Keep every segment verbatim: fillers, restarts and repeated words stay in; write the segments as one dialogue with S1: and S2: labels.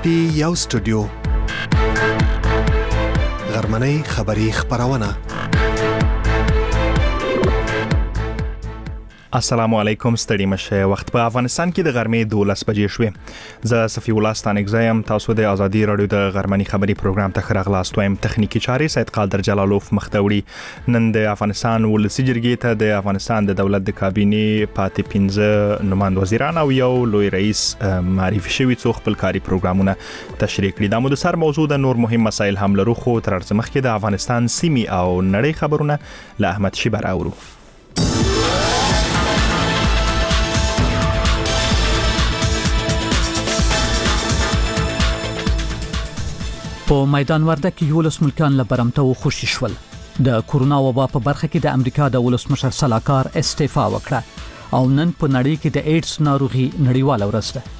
S1: دی یو سټوډیو غرمنۍ خبری خبرونه. السلام علیکم، ستړي مشه. وخت په افغانستان کې د غرمې دولس بجې شوې. زه صفی الله ستانګزایم. تاسو د ازادي رادیو د غرمنۍ خبری پروګرام ته خراغلاست وایم. تخنیکی چارې سید قادر جلالوف مختوړي. نن د افغانستان ولسی جرګې ته د افغانستان د دولت د کابینې پاتې پنځه نمائند وزیران او یو لوی رئیس معرفي شوی څو خپل کاری پروګرامونه تشریح کړي. د مو د سر موضوع د نور مهم مسایل هم لرو، خو تر څو مخکې د افغانستان سیمي او نړۍ خبرونه له احمد شیبر اورو.
S2: په میدان وردګ کې یولس ملکان له برمته او خوشي شول. د کورونا وبا په برخه کې د امریکا د ولسمشر سلاکار استعفا وکړه او نن په نړۍ کې د ایډز ناروغي نړیواله ورځ ده.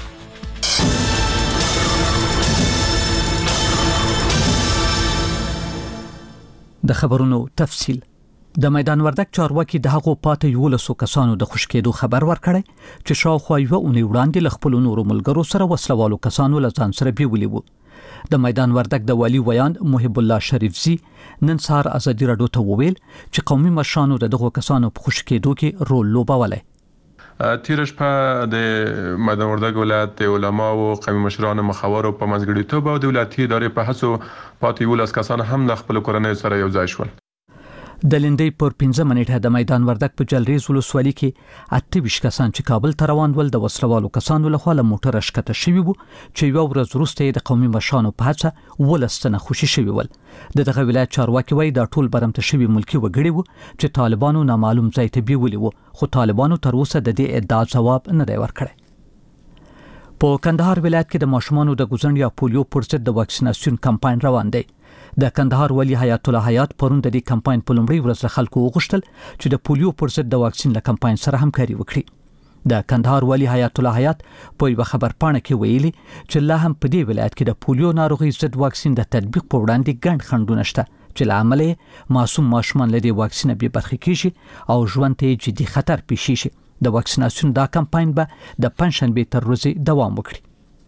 S2: د خبرونو تفصیل. د میدان وردګ چارواکي د هغو پاتې یولسو کسانو د خوشکېدو خبر ورکړی چې شاوخوا یوه اونۍ وړاندې له خپلو نورو ملګرو سره وسلوالو کسانو له ځان سره بیولي وو. د میدان وردګ د والی ویان محب الله شریفزی نن سهار ازادي رادیو ته وویل چې قومي مشرانو د دغو کسانو په خوشکېدو کې رول لوبولی.
S3: تیر شپه د میدان وردګ ولایت د علماو او قومي مشرانو مخاورو په منځګړیتوب او دولتي ادارې په هڅو پاتې یولس کسان هم له خپل کورنۍ سره یو ځای شول.
S2: د لندې پر پنځه منټه د میدان وردګ په جلریز ولسوالۍ کې اته ویشت کسان چې کابل ته روان ول د وسلوالو کسانو لخوا له موټر ښکته شوي وو چې یوه ورځ وروسته د قومي مشرانو په هڅه ولس تنه خوشي شوي ول. د دغه ولایت چارواکي وایي دا ټول برمته شوي ملکي وګړي وو چې طالبانو نامعلوم ځای ته بیولي وو، خو طالبانو تر اوسه د دې ادعا ځواب نه دی ورکړی. په کندهار ولایت کې د ماشومانو د ګوزڼ یا پولیو پر ضد د واکسیناسیون کمپاین روان دی. د کندهار ولی حیات الله حیات پرون د دې کمپاین په لومړي ورځ خلکو وغوښتل چې د پولیو پر ضد د واکسین له کمپاین سره همکاري وکړي. د کندهار ولی حیات الله حیات په یو خبرپاڼه کې ویلي چې لا هم په دې ولایت کې د پولیو ناروغي ضد واکسین د تطبیق په وړاندې ګڼ خنډونه شته چې له امله معصوم ماشومان له دې واکسین به برخه کیږي او ژوند ته جدي خطر پیښ شي. د واکسیناسیون دا کمپاین به د پنځشنبه تر ورځې دوام وکړي.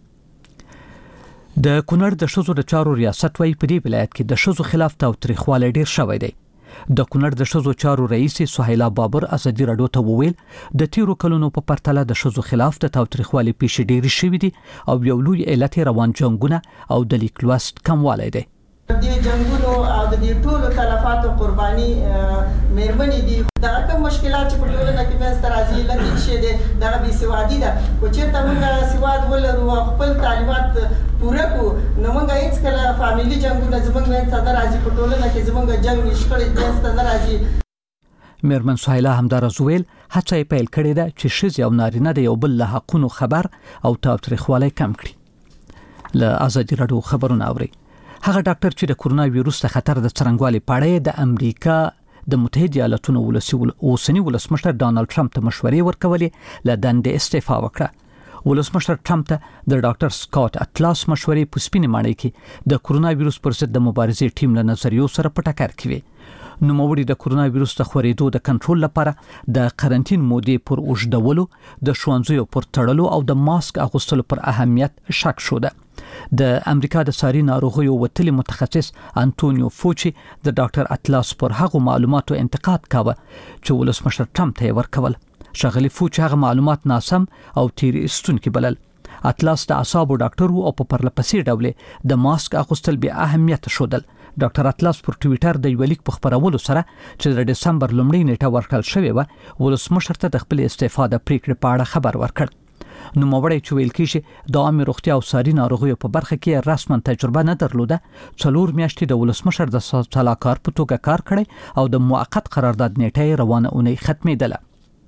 S2: د کونړ د ښځو د چارو ریاست وایي په دې ولایت کې د ښځو خلاف تاوتریخوالی ډیر شوی دی. د کونړ د ښځو چارو رئیس سهیلا بابر ازادي رادیو ته وویل د تیرو کلونو په پرتله د ښځو خلاف د تاوتریخوالي پیښې ډېرې شوې دي او یو لوی علت روان جنګونه او د لیک لوست کموالی دی.
S4: د جنگونو او د دې ټولو تلفاتو قرباني مېرمنې دي. دا کوم مشکلات چې په ټولنه کې منځته راځي لکه چې د دغه بې سوادي ده. خو چېرته موږ سواد ولرو او خپل تعلیمات پوره کړو نو موږ هېڅکله فامیلي جنګونه زموږ منځته نه راځي، په ټولنه کې زموږ جنګ شخړې منځته نه راځي. مېرمن سهیلا همداراز ویل هڅه یې پیل کړې ده چې ښځې او نارینه د یو بل له حقونو خبر او تاوتریخوالی کم کړي. له ازادي رادیو خبرونه اورئ. هغه ډاکټر چې د کورونا وایروس د خطر د څرنګوالي په اړه د امریکا د متحده ایالاتونو ولسی اوسنی ولسمشر ډانلډ ټرمپ ته مشورې ورکولې له دندې استعفا وکړه. ولسمشر ټرمپ ته د ډاکټر سکاٹ اټلاس مشورې په سپینې ماڼۍ کې د کورونا وایروس پر ضد د مبارزې ټیم له نظریو سره په ټکر کې وي. نوموړي د کورونا وایروس د خورېدو د کنټرول لپاره د قرنټین مودې پر اوږدولو، د ښوونځیو پر تړلو او د ماسک اغوستلو پر اهمیت شک شوه. د امریکا د ساري ناروغیو وتلي متخصص انټونیو فوچي د ډاکټر اټلاس پر هغو معلوماتو انتقاد کاوه چې ولسمشر ټرمپ ته ورکول. ښاغلي فوچي هغه معلومات ناسم او تیری استونکي بلل. اټلاس د اعصابو ډاکټر او په پرلپسې ډول د ماسک اغوستل بې اهمیت شودل. ډاکټر اټلاس پر ټویټر د یو لیک په خبرولو سره چې د دسمبر لومړۍ نیټه ورکړل شوې وه ولسمشر ته د خپل استعفا د پریکړې په اړه خبر ورکړ. نوموړی چې ویل کېږي د عامې روغتیا او ساري ناروغیو په برخه کې رسما تجربه نه درلوده، څلور میاشتې د ولسمشر د سلاکار په توګه کار کړی او د موقت قرارداد نیټه روانه اونۍ ختمېدله.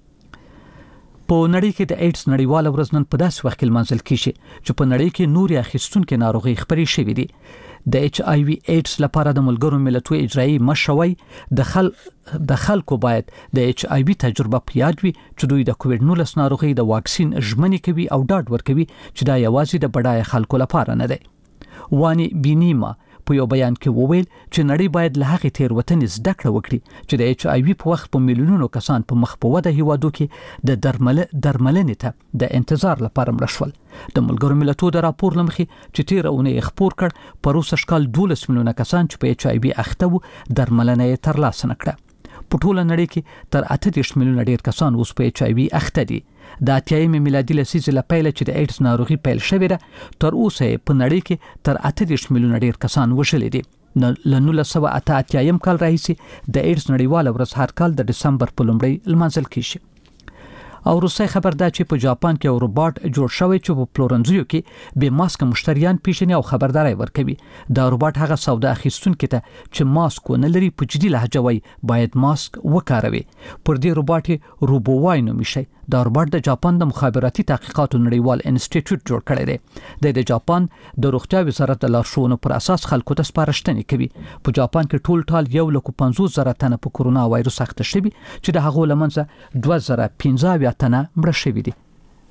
S4: په نړۍ کې د ایډز نړیواله ورځ نن په داسې وخت کې لمانځل کېږي چې په نړۍ کې نورې اخیستونکې ناروغۍ خپرې شوې دي. د ایچ آی وي ایډز لپاره د ملګرو ملتونو اجرایي مشوي د خل د خلکو باید د ایچ آی وي تجربه په یاد وي چې دوی د کووډ نولس ناروغۍ د واکسین ژمنې کوي او ډاډ ورکوي چې دا یوازې د بډای خلکو لپاره نه دی. وانی بینیما
S2: په یو بیان کې وویل چې نړۍ باید له هغې تېروتنې زده کړه وکړي چې د ایچ آی وي په وخت په میلیونونو کسان په مخ په وده هیوادو کې د درمل درملنې ته د انتظار لپاره مړه شول. د ملګرو ملتونو د راپور له مخې چې تېره اونۍ خپور کړ په روس اشکال دولس میلیونه کسان چې په ایچ آی وي اخته وو درملنه یې ترلاسه نه کړه. په ټوله نړۍ کې تر اته دېرش میلیونه ډېر کسان اوس په ایچ آی وي اخته دي. د اتیایمې میلادي لسیزې له پیله چې د ایډز ناروغي پیل شوې ده تر اوسه په نړۍ کې تر اته دېرش میلیونه ډېر کسان وژلي دي. له نولس سوه اته اتیایم کال راهیسې د ایډز نړیواله ورځ هر کال د ډسمبر په لومړۍ لمانځل کیږي. او روسي خبر ده چې په جاپان کې یو روباټ جوړ شوی چې په پلورنځیو کې بې ماسک مشتریان پیژني او خبرداري ورکوي. دا روباټ هغه سودا اخیستونکو ته چې ماسک نه لري په جدي لهجه وایي باید ماسک وکاروي. پر دې روباټ روبووای نومي شي. دا روباټ د جاپان د مخابراتي تحقیقاتو نړیوال انسټیټیوټ جوړ کړی دی. د جاپان د روغتیا وزارت د لارښوونو پر اساس خلکو ته سپارښتنې کوي. په جاپان کې ټول ټال یو لک پنځوس زره تنه په کورونا وایروس اخته شوي چې د هغو له منځه دوه زره پنځه اویا تنه مړه شوي دي.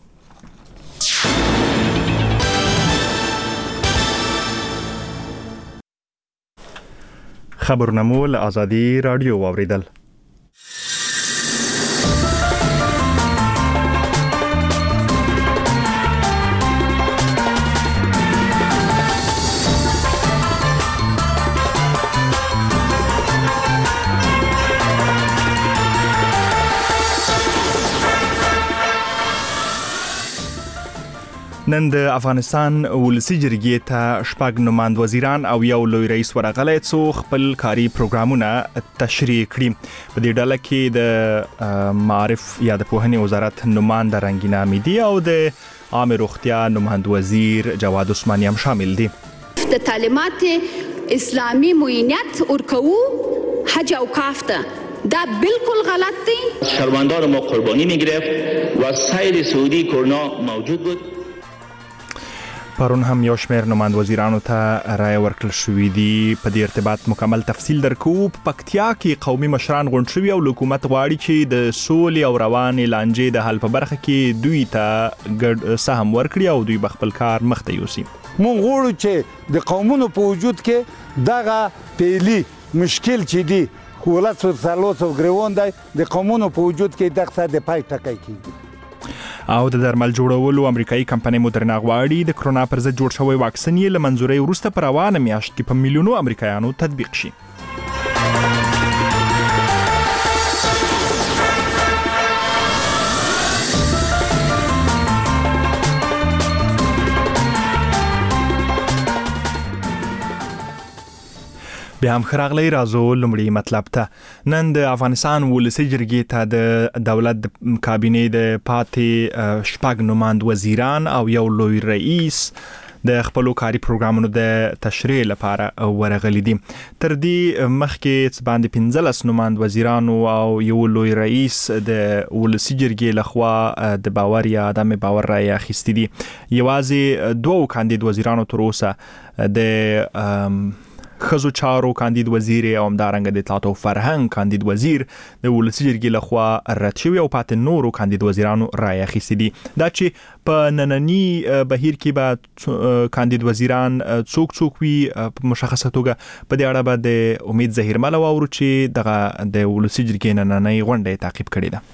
S1: خبرونه مو له آزادي رادیو واوریدل. نن د افغانستان ولسی جرګې ته شپږ نماند وزیران او یو لوی رئیس ورغلی څو خپل کاري پروګرامونه تشریح کړي. په دې ډله کې د معارف یا د پوهنې وزارت نماند رنگینا امیدی او د عامه روغتیا نماند وزیر جواد عثماني هم شامل دي.
S5: د تعلیمات اسلامی معینیت ورکو حج او کافته دا بالکل غلط دی.
S6: شهروندان ما قربانی میگرفت و سیر سعودی کرونا موجود بود.
S1: پرون هم یو شمېر نماند وزیرانو ته رای ورکړل شوې دي. په دې ارتباط مکمل تفصیل درکو. په پکتیا کې قومي مشران غونډ شوي او حکومت غواړي چې د سولې او روانې لانجې د حل په برخه کې دوی ته ګډ سهم ورکړي او دوی خپل کار مخ ته یوسي.
S7: مونږ غواړو چې د قومونو په وجود کې دغه پیلي مشکل چې دی ولس ورسالوس او ګریوان دی د قومونو په وجود کې دغه د پای ټکی کیږي.
S1: او د درمل جوړولو امریکایي کمپنۍ مودرنا غواړي د کرونا پر ضد جوړ شوی واکسین یې له منځورۍ وروسته په روانه میاشت کې په میلیونو امریکایانو تطبیق شي. بیا هم خراغلی رازو لمړی مطلب ته نن د افغانستان ولسی جرګې ته د دولت کابینې د پاتې شپږ نماند وزیران او یو لوی رئیس د خپل کاري پروګرامونو د تشریح لپاره ورغلي دي. تر دې مخکې باندې پنځلس نماند وزیرانو او یو لوی رئیس د ولسی جرګې لخوا د باور یا عدم باور رای اخیستي دي. یوازې دوه کاندید وزیرانو تر اوسه د خزو چارو کاندید وزیر او همدارنګه د اطلاعات او فرهنګ کاندید وزیر د ولسی جرګې لخوا رد شوی او پاتې نورو کاندید وزیرانو رای اخیستي دي. دا چې په نننی بهیر کې به کاندید وزیران څوک څوک وي په مشخصه توګه په دې اړه به د امید ظهیرمل واورو چې دغه د ولسی جرګې نننۍ غونډه تعقیب کړې ده.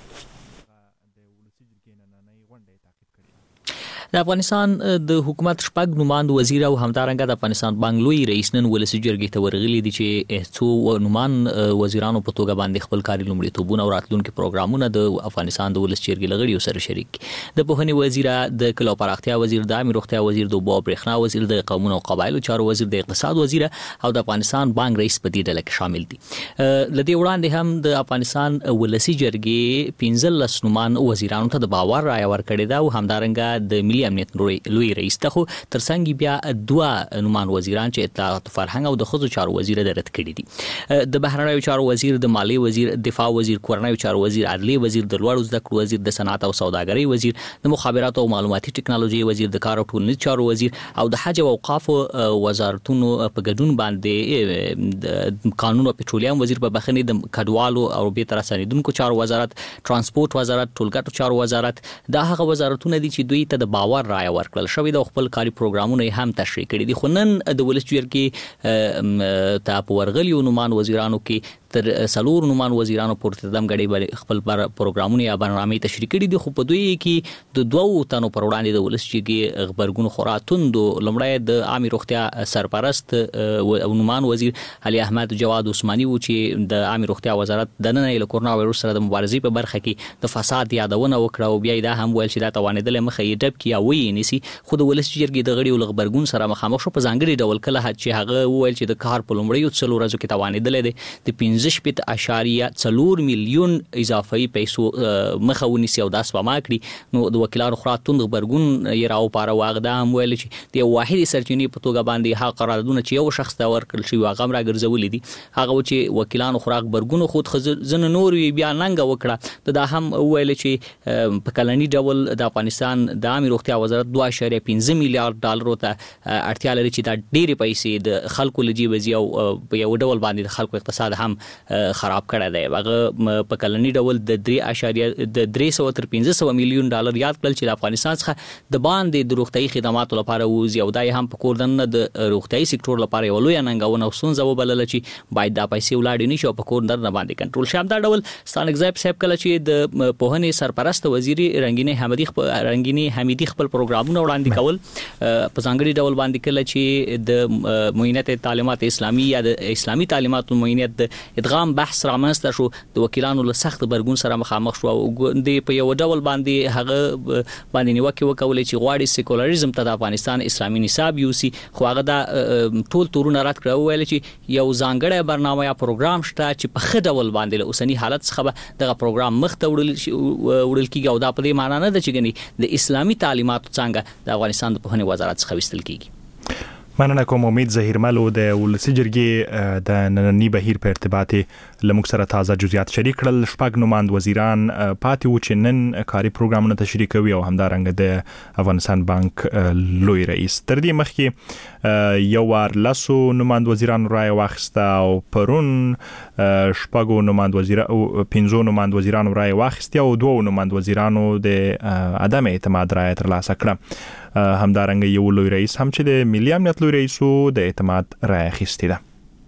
S8: د افغانستان د حکومت شپږ نماند وزیر او همدارنګه د افغانستان بانک لوی رئیس نن ولسی جرګې ته ورغلي دي چې څو نماند وزیرانو په توګه باندې خپل کاري لومړیتوبونه او راتلونکي پروګرامونه د افغانستان د ولسی جرګې لغړیو سره شریک. د پوهنې وزیر، د کلو پراختیا وزیر، د عامه روغتیا وزیر، د اوبو او برېښنا وزیر، د قومونو او قبایلو چارو وزیر، د اقتصاد وزیر او د افغانستان بانک رئیس په دې ډله کې شامل دي. لدې وړاندې هم د افغانستان ولسی جرګې پنځلس نماند وزیرانو ته د باور رای ورکړې ده او همدارنګه د ملي امنیت لوی رئیس ته خو ترڅنګ بیا دوه نومان وزیران چې اطلاعات فرهنګ او د خزو چارو وزیر د رد کړي دي. د بهرنیو چارو وزیر، د مالی وزیر، دفاع وزیر، کورنیو چارو وزیر، عدلیه وزیر، د لوړو زده کړو وزیر، د صنعت او سوداګرۍ وزیر، د مخابرات او معلوماتي ټکنالوژي وزیر، د کار او ټولنیز چارو وزیر او د حج او اوقاف وزارتونو په ګډون باندې قانون او پټرولیم وزیر په بخنه د کډوالو او به تر رسیدونکو چارو وزارت، ترانسپورت وزارت، ټولګټو چارو وزارت دا هغه وزارتونه دي چې دوی ته د باور رائے ورکړل شوې د خپل کاري پروګرامونه هم تشریح کړي دي. خو نن د ولس جرګې ته په ورغلیو نومان وزیرانو کې تر سلور نومان وزیرانو پورته دم غړي خپل پروګرامونه یا برنامه تشریح کړي دي. خو په دوی کې د دوو تنو پر وړاندې د ولس جرګې خبرګون خوراتوندو لمړی د عامه روغتیا سرپرست او نومان وزیر علي احمد جواد عثماني و چې د عامه روغتیا وزارت د نن له کورونا وایروس سره د مبارزې په برخه کې د فساد یادونه وکړه او بیا دا هم ویل چې دا توانیدل مخه یې ډب کې او وی نسی. خو د ولس جرګې د غړي او خبرګون سره مخامخ شو په ځانګړي ډول کله چې هغه ویل چې د کار په لمړی څلور ورځو کې توانیدل دي د پنځه شپږ اشاریه څلور میلیون اضافي پیسو مخه ونیسي او دا سپما کړي. نو د وکیلانو خراتوند خبرګون یې راو پاره واغدا هم ویل چې د واحد سرچینې په توګه باندې حق قراردادونه چې یو شخص ته ورکړل شي هغه را ګرځولې دي. هغه چې وکیلانو خراق برګونو خود خزن نور بیا ننګ وکړه دا هم ویل چې په کلنی ډول د افغانستان د عامه روغتیا وزارت دوه اعشاریه پنځه میلیارډ ډالر ته اړتیا لري چې دا ډېری پیسې د خلکو لجیب زی او په یو ډول باندې د خلکو اقتصاد هم خراب کړی دی. هغه په کلنی ډول د درې اعشاریه د درې سوه تر پنځه سوه میلیون ډالر یاد کړل چې د افغانستان څخه د باندې د روغتیايي خدماتو لپاره وزي او دا هم په کوردن د روغتیايي سکتور لپاره یو لوی ننګونه او ستونزه وبلل چې باید دا پیسې ولاړې نشي او په کوردن باندې کنټرول شي. دا ډول ستانک زیب صاحب کله چې د پوهنې سرپرست وزیر رنگینه حمیدی رنگینه حمیدی خپل پروګرامونه وړاندې کول په ځانګړي ډول باندې کله چې د معینت تعلیمات اسلامي یا د اسلامي تعلیماتو معینت د ادغام بحث رامنځته شو د وکیلانو له سخت برګون سره مخامخ شو او د په یو ډول باندې هغه باندې نیوکه وکولې چې غواړي سیکولریزم ته د افغانستان اسلامي نصاب یوسي. خو هغه دا ټول تورونه رات کړو ویل چې یو ځانګړی برنامه یا پروګرام شته چې په خه ډول باندې له اوسنی حالت څخه دغه پروګرام مخ ته وړل وړل کیږي او دا په دې معنی نه ده چې ګني د اسلامي تعلیماتو څنګه د افغانستان د پوهنې وزارت څخه وستل کیږي.
S1: مننه کوم. امید ظهیرمل د ولسی جرګې د نننی بهیر په ارتباط لمک سره تازه جزئیات شریک کړل. شپږ نوماند وزیران پاتې و چې نن کاري پروګرامونه تشریح کوي او همدارنګه د افغانستان بانک لوی رئیس تر دې مخکې یو وار لاسو نوماند وزیران رای واخسته او پرون شپږو نوماند وزیران او پنځو نوماند وزیران رای واخسته او دوه نوماند وزیرانو د عدم اعتماد رای ترلاسه کړه. همدارنګه یو لوی رئیس هم چې د ملي امنیت لوی رئیسو د اعتماد رای اخیستی ده.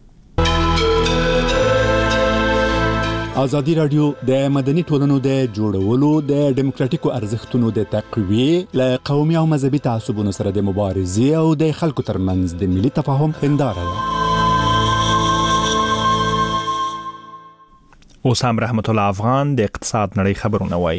S9: ازادي رادیو د مدني ټولنو د جوړولو د ډیموکراتیکو ارزښتونو د تقویې له قومي او مذهبي تعصبونو سره د مبارزې او د خلکو ترمنځ د ملي تفاهم هنداره ده.
S1: اوس هم رحمت الله افغان د اقتصاد نړۍ خبرونه وایي.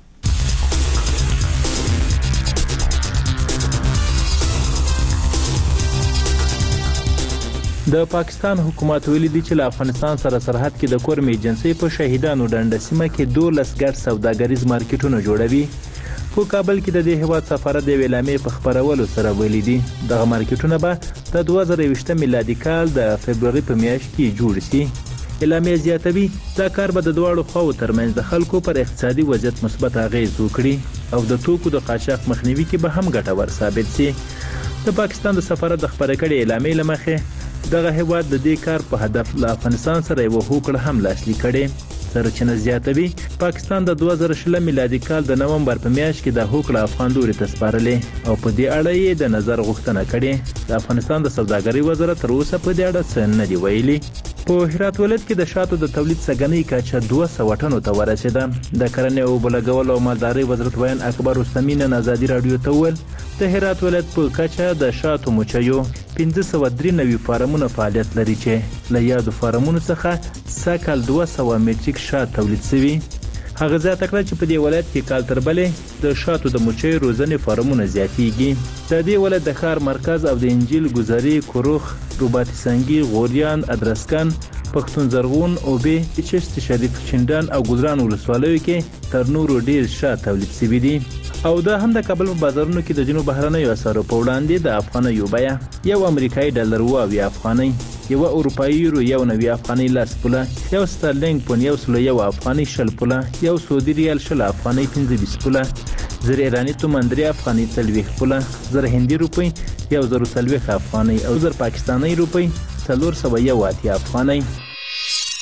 S10: د پاکستان حکومت ویلي دی چې له افغانستان سره سرحد کې د کورم ایجنسی په شهیدانو ډنډ سیمه کې دولس ګډ سوداګریز مارکیټونه جوړوي. په کابل کې د دې هیواد سفارت د اعلامیې په خبرولو سره ویلي دی دغه مارکیټونه به د دوه زره یوویشت میلادي کال د فبرवरी په میاشت کې جوړ شي. اعلامیه زیاتوي دا کار به د دواړو خواو ترمنځ د خلکو پر اقتصادي وضعیت مثبت اغیز وکړي او د توکو د قاچاق مخنیوي کې به هم ګټور ثابت شي. د پاکستان د سفارت د خبرې کړې اعلامیې لمخې دغه هیواد د دې کار په هدف له افغانستان سره یو هوکړه هم لاسلیک کړي. سرچینه زیاتوي پاکستان د دوه زره شل میلادي کال د نومبر په میاشت کې د هوکړه افغان دوري ته سپارلې او په دې اړه یې د نظر غوښتنه کړې. د افغانستان د سوداګرۍ وزارت تر اوسه په دې اړه څه نه دی ویلي. په هرات ولایت کې د شاتو د تولید سګنۍ کچه دوه سوه ټنو ته ورسېده. د کرنې او بلګول او مالدارۍ وزارت ویان اکبر رستمی نن ازادي رادیو ته وویل د هرات ولایت په کچه د شاتو مچیو پنځه سوه درې نوي فارمونه فعالیت لري چې له یادو فارمونو څخه سږ دوه سوه میټریک شات تولید شوي. هغه زیاته کړه چې په دې ولایت کې کال تر بلې د شاتو د مچیو روزنې فارمونه زیاتېږي. د دې ولایت د ښار مرکز او د انجیل ګذري کوروخ روباتی سنگي غوریان ادرسکن پښتون زرغون او به چشت شریف چندان او ګذران ولسوالیو کې تر نورو ډیر شات تولید شوي دي. او دا هم د کابل په بازارونو کې د جنوب بهرنیو اسعارو په وړاندې د افغانیو بیه یو امریکایي ډالر اووه افغانۍ، یو اروپایي یورو یو نوي افغانۍ لس پوله، یو سترلینګ پون یو سلو یو افغانۍ شل پوله، یو سعودي ریال شل افغانۍ پنځه بیس پوله، زر ایرانی تومان درې افغانۍ څلوېښت پوله، زر هندي روپۍ یو زر څلوېښت افغانۍ او زر پاکستاني روپۍ څلور سوه یو اتیا افغانۍ.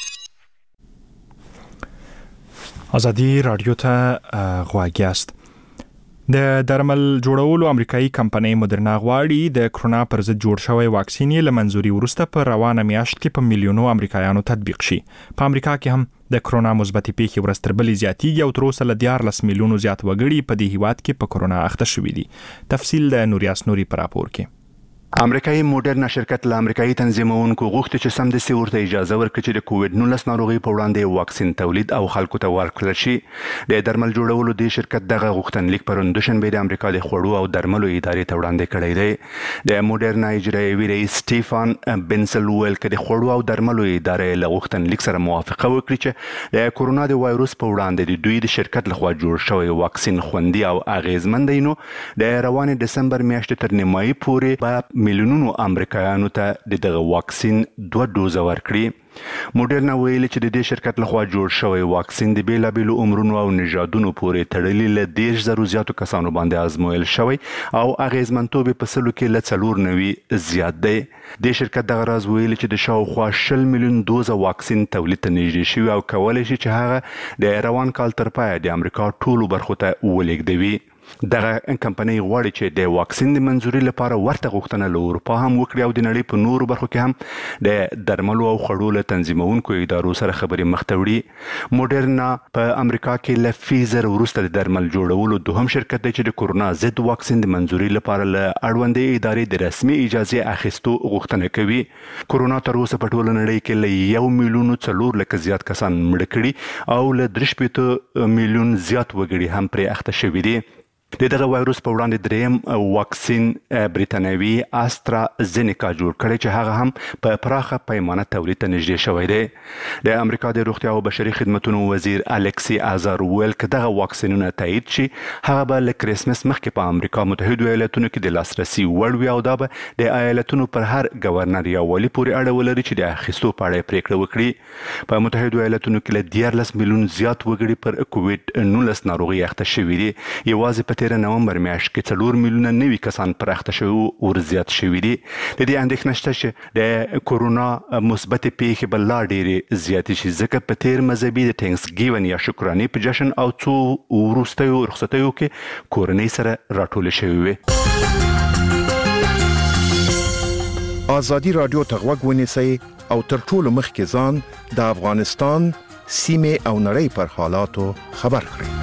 S1: ازادي رادیو ته غواړئ. د درمل جوړولو امریکایي کمپنۍ مدرنا غواړي د کرونا پر ضد جوړ شوی واکسین یې له منځوري وروسته په روانه میاشت کې په میلیونو امریکایانو تطبیق شي. په امریکا کې هم د کرونا مثبتې پیښې ورځ تر بلې زیاتېږي او تر اوسه له دیارلس میلیونو زیات وګړي په دې هیواد کې په کرونا اخته شوي دي. تفصیل د نوریاس نوري په راپور کې.
S9: امریکایي موډرنا شرکت له امریکایي تنظیمونکو غوښتي چې سمدستي ورته اجازه ورکړي چې د کووډ نولس ناروغي په وړاندې واکسین تولید او خلکو ته ورکړل شي. د درمل جوړولو د شرکت دغه غوښتنلیک پرون دوشنبه د امریکا د خوړو او درملو ادارې ته وړاندې کړی دی. د موډرنا اجرایي رئیس سټيفان بنسل ویل چې د خوړو او درملو ادارې له غوښتنلیک سره موافقه وکړي چې د کورونا د وایروس په وړاندې د دوی د شرکت لخوا جوړ شوی واکسین خوندي او اغیزمن دی. نو د روان دسمبر میاشتې تر نیمایي پورې په میلیونونو امریکایانو ته دغه واکسین دوه دوزه ورکړي. موډرنا ویل چې د دې شرکت لخوا جوړ شوی واکسین د بیلابیلو عمرونو او نژادونو پورې تړلي له دیرش زرو زیاتو کسانو باندې آزمویل شوی او اغیزمنتوب په سلو کې له څلور نوي زیات دی. د شرکت دغه راز ویل چې د شاوخوا شل میلیون دوزه واکسین تولید ته نږدې شوی او کولای شي چې هغه د روان کال تر پایه د امریکا ټولو برخو ته ولېږدوي. دغه کمپنۍ غواړي چې د واکسین د منځوري لپاره ورته غوښتنه له اروپا هم وکړي او د نړۍ په نورو برخو کې هم د درملو او خوړو له تنظیمونکو ادارو سره خبرې مخ ته وړي. موډرنا په امریکا کې له فیزر وروسته د درمل جوړولو دوهم شرکت دی چې د کورونا ضد واکسین د منځوري لپاره له اړوندې ادارې د رسمي اجازه اخیستو غوښتنه کوي. کورونا تر اوسه په ټوله نړۍ کې له یو میلیون څلور لکه زیات کسان مړه کړي او له درې شپېته میلیون زیات وګړي هم پرې اخته شوي دي. د دغه وایروس په وړاندې دریم واکسین بریتانوي آسترازینیکا جوړ کړی چې هغه هم په پراخه پیمانه تولید ته نږدې شوی دی. د امریکا د روغتیا او بشري خدمتونو وزیر الکسی آزار ویل چې دغه واکسینونه تایید شي هغه به له کرسمس مخکې په امریکا متحده ایالاتونو کې د لاسرسي وړ وي او دا به د ایالتونو پر هر گورنر یا والي پورې اړه ولري چې د اخیستو په اړه پریکړه وکړي. په متحده ایالاتونو کې له دیارلس میلیون زیات وګړي پر کووډ نولس ناروغي اخته شوي دي. یوازې په تیر نومبر میاشت کې څلور میلیونه نوي کسان پر اخته شوي ور زیات شوي دي. د دې اندېښنه شته چې د کورونا مثبت پیښې به لا ډېرې زیاتې شي ځکه په تیر مذهبي د ټینکس ګیون یا شکرانې په جشن او څو وروستیو رخصتیو کې کورنۍ سره راټولې شوي وي.
S11: ازادي رادیو ته غوږ ونیسئ او تر ټولو مخکې ځان د افغانستان سیمې او نړۍ پر حالاتو خبر کړئ.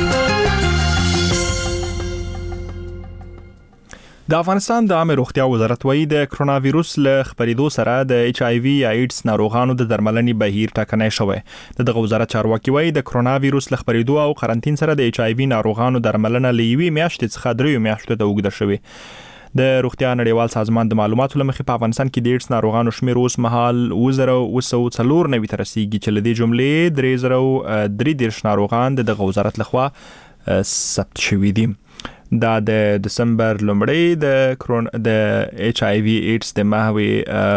S1: د افغانستان د عامه روغتیا وزارت وايي د کرونا وایروس له خپرېدو سره د ایچ آی وی یا ایډز ناروغانو د درملنې بهیر ټاکنی شوی. دغه وزارت چارواکي وايي د کرونا وایروس له خپرېدو او قرنټین سره د ایچ آی وی ناروغانو درملنه له یوې میاشتې څخه درې میاشتو ته اوږده شوې. د روغتیا نړیوال سازمان د معلوماتو لمخې په افغانستان کې د ایډز ناروغانو شمیر اوس مهال اووه زره اووه سوه څلور نوي ته رسیږي چې له دې جملې درې زره درې دېرش ناروغان د دغه وزارت لخوا ثبت شوي دي. دا د دسمبر لومړی د کرونا د ایچ آی وی ایډز د ماهوي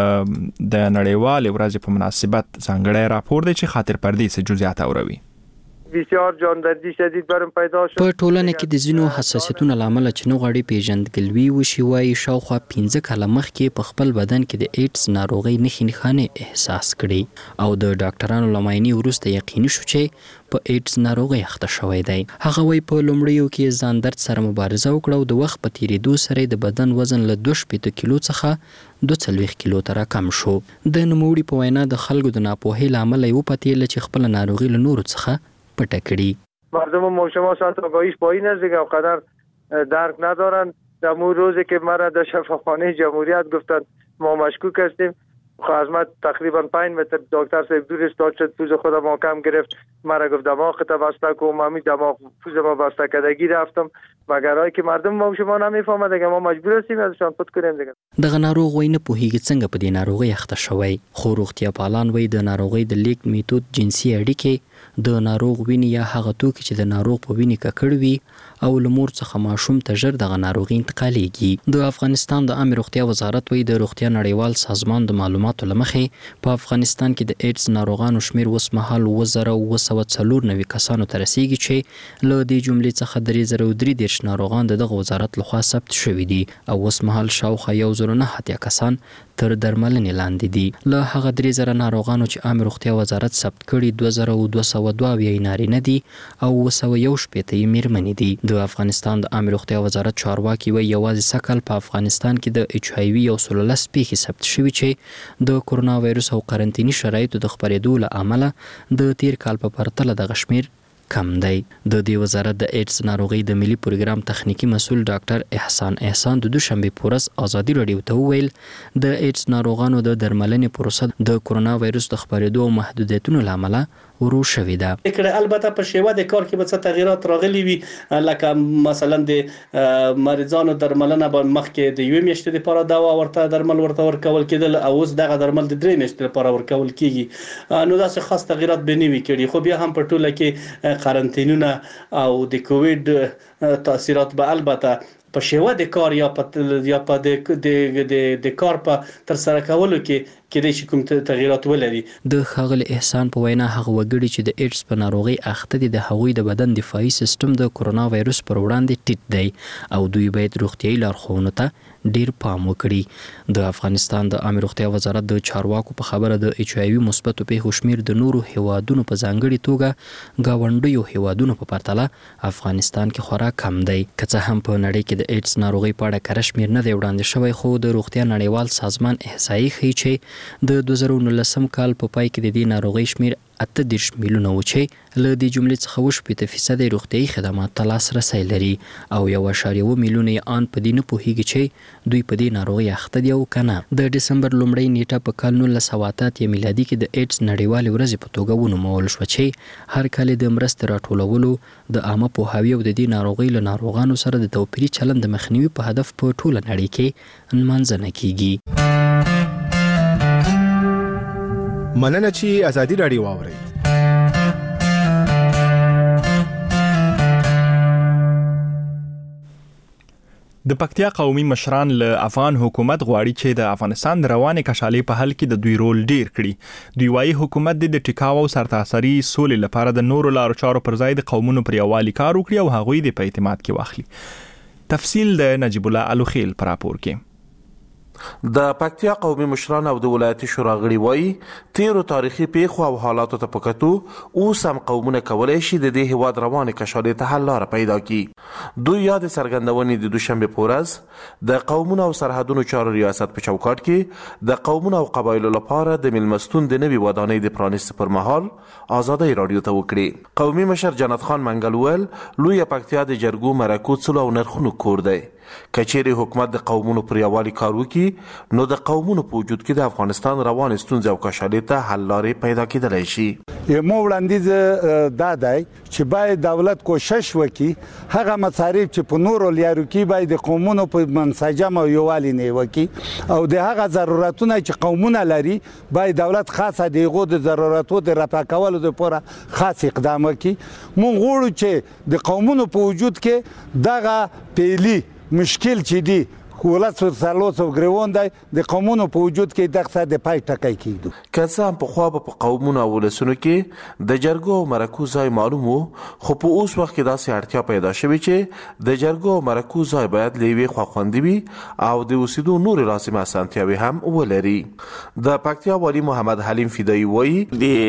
S1: د نړیوال ورځې په مناسبت ځانګړی راپور دی چې خاطر پردې څه جزئیات اوروي.
S12: بسیار جاندردی شدید برم پیدا شد.
S13: په ټولنه کې د ځینو حساسیتونو لامل چې نو غړي پیژندګلوي وشي وای شاوخوا پنځه کاله مخکې په خپل بدن کې د ایډز ناروغي نښې نښانې احساس کړي او د ډاکټرانو لمایني وروسته یقیني شو چې په ایډز ناروغي اخته شوی دی. هغه وای په لومړیو کې ځان درد سره مبارزه وکړه او د وخت په تیریدو سره د بدن وزن له دوه شپېته کیلو څخه دوه څلوېښت کیلو ته راکم شو. د نوموړي په وینا د خلکو د ناپوهۍ له امله یې وپتېیله چې خپله ناروغي له نورو څخه پټه کړي.
S12: مردم ما شما ساعت آگاهیش پایین است دیگه قدر درک ندارن. در مون روزی که مرا در شفاخانه جمهوریت گفتن ما مشکوک هستیم از من تقریبا پنج متر دکتر صاحب دور استاد شد پوز خودم محکم گرفت مرا گفت دماغ تا بسته کن من دماغ پوز ما بسته کردگی رفتم مگر هایی که مردم ما شما نمیفهمه دیگه ما مجبور هستیم ازشان پد کنیم دیگه.
S13: دغه ناروغ وای نه پوهیږي څنګه په دې ناروغي اخته شوی خو روغتیا پالان وای د ناروغي د لیک میتود جنسي اړیکې د ناروغ ویني یا هغه توکي چې د ناروغ په ویني ککړ وي او لمور څخه ماشوم ته ژر دغه ناروغي انتقالېږي. د افغانستان د عامه روغتیا وزارت وای د روغتیا نړیوال سازمان د معلوماتو لمخې په افغانستان کې د ایډز ناروغانو شمیر اوس مهال اووه زره اووه سوه څلور نوي کسانو ته رسیږي چې له دې جملې څخه درې زره درې دېرش ناروغان د دغه وزارت لخوا ثبت شوي دي او اوس مهال شاوخوا یو زره نه اتیا کسان تر درملنې لاندې دي. له هغه درې زره ناروغانو چې عامه روغتیا وزارت ثبت کړي دوه زره دوه سوه سوه دوه اویا نارینه دي او اوه سوه یو شپېته یې میرمنې دي. د افغانستان د عامه روغتیا وزارت چارواکي وایي یوازې سږ کال په افغانستان کې د ایچ آی وي یو سل لس پیښې ثبت شوي چې د کرونا وایرس او قرنطیني شرایطو د خپرېدو له امله د تیر کال په پرتله دغه شمېر کم دی. د دې وزارت د ایډز ناروغي د ملي پروګرام تخنیکی مسؤل ډاکټر احسان احسان د دوشنبه پورس ازادي رادیو ته وویل د ایډز ناروغانو د درملنې پروسه د کرونا وایرس د خپرېدو او محدودیتونو له امله ورو شوې ده.
S14: البته په شیوه د کار کې به څه تغیرات راغلي وي، لکه مثلا د مریضانو درملنه به مخکې د یوې میاشتې لپاره دوا ورته درمل ورته ورکول کېدل او اوس دغه درمل د درې میاشتې لپاره ورکول کېږي. نو داسې خاص تغیرات به نه وي کړي، خو بیا هم په ټوله کې قرنطینونه او د کووید تاثیرات به البته په شیوه د کار یا په یا په د د د کار په تر سره کولو کې کېدای شي کوم تغیرات ولري.
S13: د ښاغلي احسان په وینا هغه وګړي چې د ایډز په ناروغي اخته دي د هغوی د بدن دفاعي سیستم د کرونا وایرس پر وړاندې ټیټ دی او دوی باید روغتیايي لارښوونو ته ډیر پام وکړي. د افغانستان د عامه روغتیا وزارت د چارواکو په خبره د ایچ آی وي مثبتو پیښو شمیر د نورو هیوادونو په ځانګړي توګه گاونډیو هیوادونو په پرتله افغانستان کې خورا کم دی. که څه هم په نړۍ کې د ایډز ناروغي په اړه کره شمیر نه دی وړاندې شوی، خو د روغتیا نړیوال سازمان احصایي ښیي چې د دوه زره نولسم کال په پای کې د دې ناروغۍ شمیر اته دېرش میلیونه و چې له دې جملې څخه اووه شپېته فیصده روغتیايي خدمات ته لاسرسی لري او یو اعشاریه اووه میلیونه یې ان په دې نه پوهېږي چې دوی په دې ناروغۍ اخته دي او که نه. د ډسمبر لومړۍ نیټه په کال نولس سوه اته اتیا میلادي کې د ایډز نړیوالې ورځې په توګه ونومول شوه چې هر کال د مرستې راټولولو د عامه پوهاوي او د دې ناروغۍ له ناروغانو سره د توپیري چلند د مخنیوي په هدف په ټوله نړۍ کې نمانځنه کیږي.
S15: مننه چې ازادي رادیو واورئ.
S1: د پکتیا قومي مشران له افغان حکومت غواړي چې د افغانستان د روانې کشالې په حل کې د دوی رول ډیر کړي. دوی وايي حکومت د ټیکاو او سرتاسري سولې لپاره د نورو لارو چارو پر ځای د قومونو پر یووالي کار وکړي او هغوی د په اعتماد کې واخلي. تفصیل د نجیب الله الوخیل پر راپور کې.
S16: د پکتیا قومي مشران او د ولایتي شورا غړي وایي تیرو تاریخي پیښو او حالاتو ته په کتو اوس هم قومونه کولی شي د دې هیواد روانې کشالې ته حل لاره پیدا کړي. دوی یاد څرګندونې د دوشنبه په ورځ د قومونو او سرحدونو چارو ریاست په چوکاټ کې د قومونو او قبایلو لپاره د میلمستون د نوي ودانۍ د پرانیست پر مهال ازادۍ رادیو ته وکړي. قومي مشر جنت خان منګل ویل لویه پکتیا د جرګو مرکو څلو او نرخونو کور دی. کچېرې حکومت د قومونو پر یووالي کار وکړي نو د قومونو په وجود کې د افغانستان روانې ستونزې او کشالې ته حل لارې پیدا کېدلی شي.
S7: مو وړاندیز دا دی چې باید دولت کوشش وکړي هغه مصارف چې په نورو لیارو کې باید د قومونو په منسجم او یووالي نه وکړي او د هغه ضرورتونه چې قومونه لري باید دولت خاصه د هغو د ضرورتو د رفع کولو لپاره خاص اقدام وکړي. موږ غواړو چې د قومونو په وجود کې دغه پیلي مشکل چې دی ولس ورسالوس او ګریوان دی د قومونو په وجود کې دغه د پای ټکی کېدو.
S16: که څه هم پخوا به په قومونو او ولسونو کې د جرګو او مرکو ځای معلوم و، خو په اوس وخت کې داسې اړتیا پیدا شوې چې د جرګو او مرکو ځای باید له یوې خوا خوندي وي او د اوسېدو نورې لازمې اسانتیاوې هم ولري. د پکتیا والي محمد حلیم فدایي وایي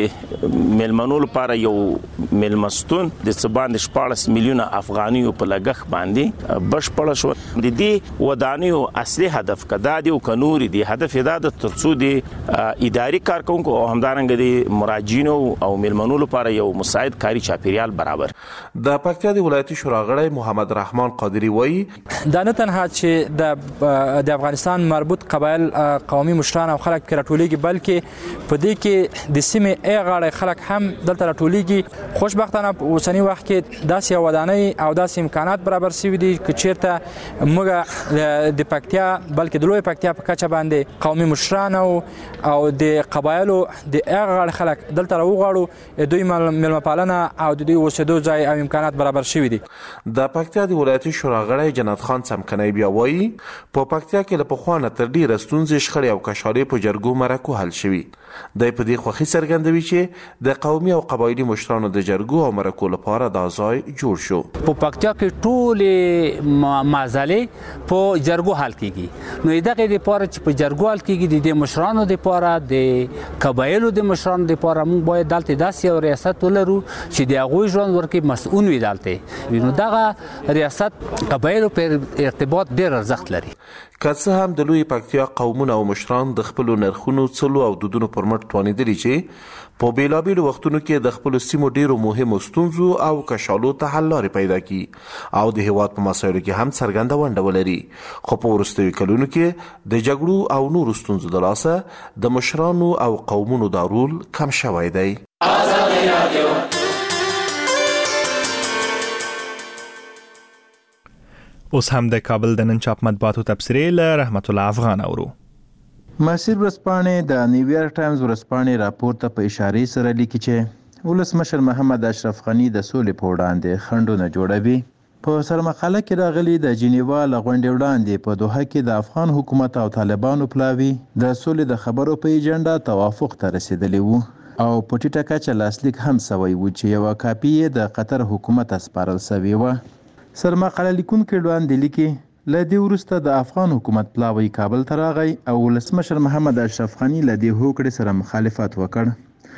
S17: د میلمنو لپاره یو میلمستون د څه باندې شپاړس میلیونه افغانیو په لګښت باندې بشپړه شوه. د دې ودانۍ او اصلي هدف کدا دی او کنوري دی هدف دا د ترڅو دی اداري کارکونکو او همدارنګ دی مراجعینو او میلمنو لپاره یو مساعد کاری چاپیریال برابر.
S16: د پکتیا د ولایتي شورا غړی محمد رحمان قادری وایي
S18: دا نه تنها چې د د افغانستان مربوط قبایل قومي مشران او خلک کې راټولېږي بلکې په دې کې د سیمې ای غاړې خلک هم دلته راټولېږي. خوشبختانه په اوسني وخت کې داسې ودانۍ او داسې امکانات برابر شوي دي چې چیرته موږ د پکتیا بلکې د لوی پکتیا په کچه باندې قومي مشران او او د قبایلو د هغه خلک دلته راوغواړو دوی مېلمه پالنه او د دوی اوسېدو ځای او امکانات برابر شوي دي.
S16: د پکتیا د ولایتي شورا غړی جنت خان څمکنی بیا وایي په پکتیا کې له پخوا نه تر ډېره ستونزې شخړې او کشالې په جرګو مرکو حل شوي. دی په دې خوښي څرګندوي چې د قومي او قبایلي مشرانو د جرګو او مرکو لپاره دا ځای جوړ شو.
S19: په پکتیا کې ټولې معضلې په جرګو حل کیږي. نو دغه د پاره چې په جرګو حل کیږي د مشرانو د پاره د قبایلو د مشرانو د پاره موږ باید دلته داسې یو ریاست ولرو چې د هغوی ژوند ورکې مسؤل وي دلته. نو دغه ریاست قبایلو پر ارتباط ډېر ارزښت لري.
S16: که څه هم د لوی پکتیا قومونه او مشران د خپلو نرخونو څلو او دودونو پر مټ توانېدلي چې په بېلابېلو وختونو کې د خپلو سیمو ډېرو مهمو ستونزو او کشالو ته حل لارې پیدا کړي او د هېواد په مسایلو کې هم څرګنده ونډه ولري. خو په وروستیو کلونو کې د جګړو او نورو ستونزو د لاسه د مشرانو او قومونو دا رول کم شوی دی.
S1: اوس هم د کابل د نن چاپ مطبوعاتو تبصرې له رحمت الله افغان اورو.
S20: مسیر ورځپاڼې د نیویارک ټایمز ورځپاڼې راپور ته په اشارې سره لیکي چې ولسمشر محمد اشرف غني د سولې په وړاندې خنډونه جوړوي. په سرمقاله کې راغلي د جنیوا له غونډې وړاندې په دوحه کې د افغان حکومت او طالبانو پلاوي د سولې د خبرو په ایجنډا توافق ته رسیدلی وو او په ټیټه کچه لاسلیک هم سوی و چې یوه کاپي یې د قطر حکومت سپارل سوې وه. سرمقاله لیکونکي وړاندې لیکي له دې وروسته د افغان حکومت پلاوی کابل ته راغی او ولسمشر محمد اشرف غني له دې هوکړې سره مخالفت وکړ.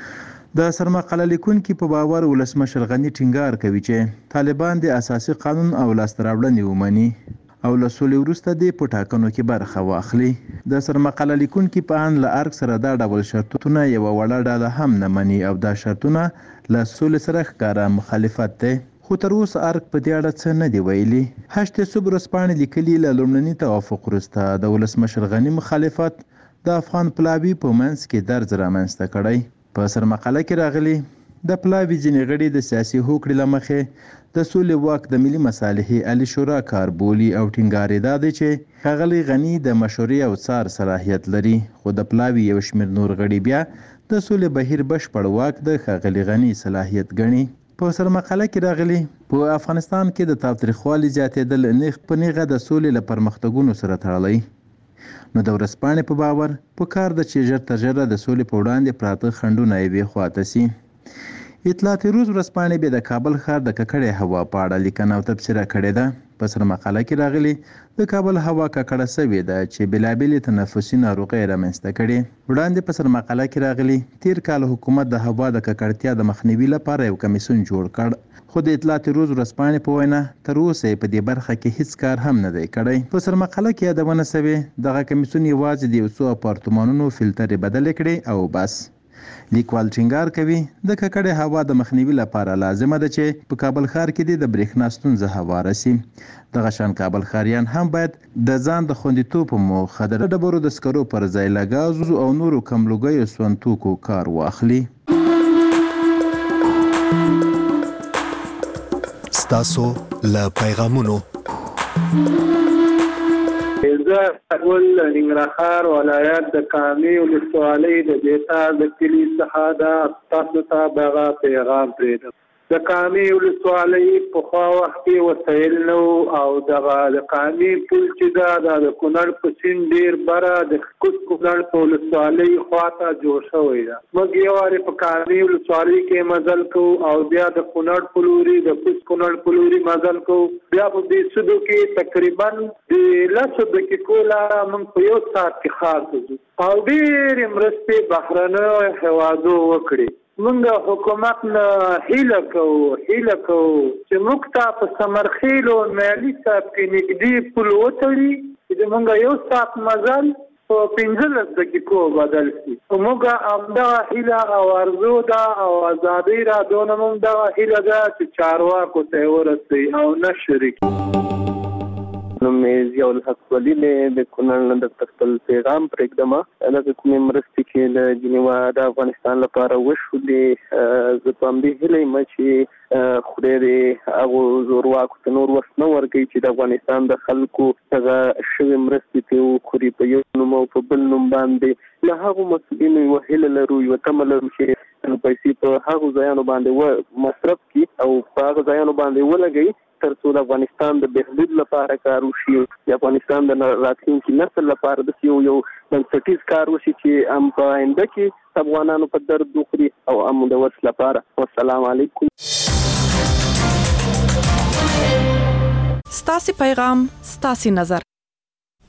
S20: د سرمقاله لیکونکي په باور ولسمشر غني ټینګار کوي چې طالبان د اساسي قانون او لاسته راوړنې ومني او له سولې وروسته د په ټاکنو کې برخه واخلي. د سرمقاله لیکونکي په ان له ارګ سره دا ډول شرطونه یوه وړه ډله هم نه مني او دا شرطونه له سولې سره ښکاره مخالفت دی. خو تر اوسه ارګ په دې اړه څه نه دی ویلي. هشت صبح ورځپاڼې لیکلي له لومړني توافق وروسته د ولسمشر غني مخالفت د افغان پلاوي په منځ کې درز رامنځته کړی. په سرمقاله کې راغلي د پلاوي ځینې غړي د سیاسي هوکړې له مخې د سولې واک د ملي مصالحې علي شورا کار بولي او ټینګار یې دا دی چې ښاغلی غني د مشورې او څار صلاحیت لري. خو د پلاوي یو شمېر نور غړي بیا د سولې بهیر بشپړ واک د ښاغلي غني صلاحیت ګڼي. په سرمقاله کې راغلي په افغانستان کې د تاوتریخوالي زیاتېدل نیغ په نیغه د سولې له پرمختګونو سره تړلی. نو د ورځپاڼې په باور په کار ده چې ژر تر ژره د سولې په وړاندې پراته خنډونه یوې خواته سي. اطلاعات روز ورځپاڼې بیا د کابل ښار د ککړې هوا په اړه لیکنه او تبصره کړې ده. په سرمقاله کې راغلي د کابل هوا ککړه سوې ده چې بېلابېلې تنفسي ناروغۍ رامنځته کړي. وړاندې په سرمقاله کې راغلي تیر کال حکومت د هوا د ککړتیا د مخنیوي لپاره یو کمیسیون جوړ کړ. خو د اطلاعات روز ورځپاڼې په وینا تر اوسه په دې برخه کې هیڅ کار هم نه دی کړی. په سرمقاله کې یادونه سوې دغه کمیسیون یوازې د یو څو اپارتمانونو فلټرې بدلې کړې او بس. لیکوال ټینګار کوي د ککړې هوا د مخنیوي لپاره لازمه ده چې په کابل ښار کې د برېښنا ستونزه هواره سي. دغه شان کابل ښاریان هم باید د ځان د خوندیتوب په موخه د ډبرو د سکرو پر ځای له ګازو او نورو کم لوګیو سونتوکو کار واخلي.
S21: ستاسو له پیغامونو
S22: زه اول ننګرهار ولایت د کامې ولسوالۍ د بیتا د کلي څخه د تاسو ته دغه پیغام پرېږدم. د کامې ولسوالۍ پخوا وخت کې وسایل نه او دغه د کامې پل چې ده دا د کونړ په سیند ډېر بره د کوز کونړ په ولسوالۍ خواته جوړ شوی ده. موږ یو وارې په کامې ولسوالۍ کې مزل کوو او بیا د کونړ په لوري د کوز کونړ په لوري مزل کوو. بیا په دې سودو کې تقریبا د لسو دقیقو لاره موږ په یو ساعت کې ښار ته ځو او ډېرې مرستې بهرنیو هېوادو وکړې. موږ حکومت نه هیله کوو هیله کوو چې موږ ته په سمرخیل او میالي صاحب کې نږدې پل وتړي چې موږ یو ساعت مزل په پنځلس دقیقو بدل شي. موږ همدغه هیله او ارزو ده او ازادۍ راډیو نه موږ دغه هیله ده چې چارواکو ته یې ورسوي او نه شریک. نوم مې ضیاء الحق ولی دی د کونړ نه درته خپل پیغام پرېږدم. دغه کومې مرستې چې له جنیوا د افغانستان لپاره وشولې زه په همدې هیله یم چې خدای دې هغو زورواکو ته نور وخت نه ورکوي چې د افغانستان د خلکو دغه شوې مرستې پرې وخوري په یو نوم او په بل نوم باندې. له هغو مسؤلینو یوه هیله لرو یوه تمه لرو چې پیسې په هغو ځایانو باندې مصرف کړي او په هغه ځایانو باندې ولګوي تر څو د افغانستان د بهبود لپاره کار وشي، د افغانستان د راتلونکي نسل لپاره د یو یو بنسټیز کار وشي چې هم په آینده کې افغانانو په درد وخوري او هم د ورس لپاره. والسلام علیکم.
S23: ستاسو پیغام ستاسو نظر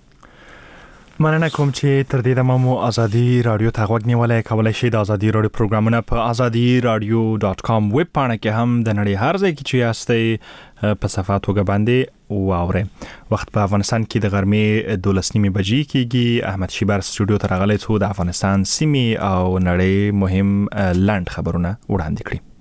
S1: مننه کوم چې تر دې دمه مو ازادي رادیو ته غوږ نیولای کولای شئ د ازادي رادیو پروګرامونه په ازادي رادیو ډاټ کام ویب پاڼه کې هم د نړۍ هر ځای کې چې یاستئ په صفحه توګه باندې واورئ. وخت په افغانستان کې د غرمې دولس نیمې بجې کېږي. احمد شیبر سټوډیو ته راغلی څو د افغانستان سیمې او نړۍ مهم لنډ خبرونه وړاندې کړي.